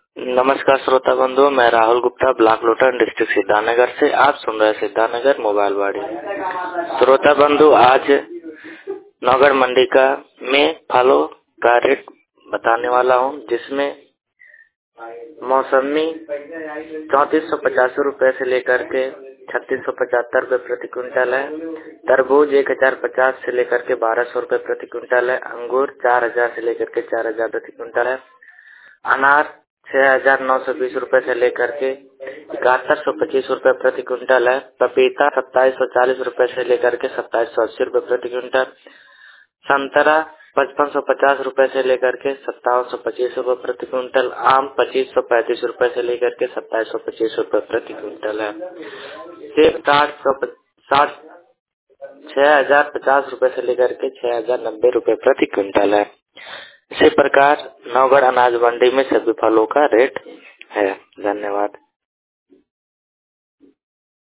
नमस्कार श्रोता बंधु, मैं राहुल गुप्ता ब्लॉक लोटन डिस्ट्रिक्ट सिद्धार्थनगर से। आप सुन रहे सिद्धार्थनगर मोबाइल वाड़ी। श्रोता बंधु, आज नौगढ़ मंडी का में फलों का रेट बताने वाला हूं, जिसमें मौसमी 3450 रुपए से लेकर के 3675 रुपए प्रति क्विंटल है। तरबूज 1050 से लेकर के 1200 रुपए प्रति क्विंटल है। अंगूर 4000 से लेकर के 4000 प्रति क्विंटल है। अनार 6920 रुपए से लेकर के 7125 रुपए प्रति क्विंटल है। पपीता 2740 रुपए से लेकर के 2780 रुपए प्रति क्विंटल। संतरा 5550 रुपए से लेकर के 5725 रुपए प्रति क्विंटल। आम 2535 रुपए से लेकर के 2725 रुपए प्रति क्विंटल है। सेब 6050 रुपए से लेकर के 6090 रुपए प्रति क्विंटल है। इसी प्रकार नौगढ़ अनाज मंडी में सभी फलों का रेट है। धन्यवाद।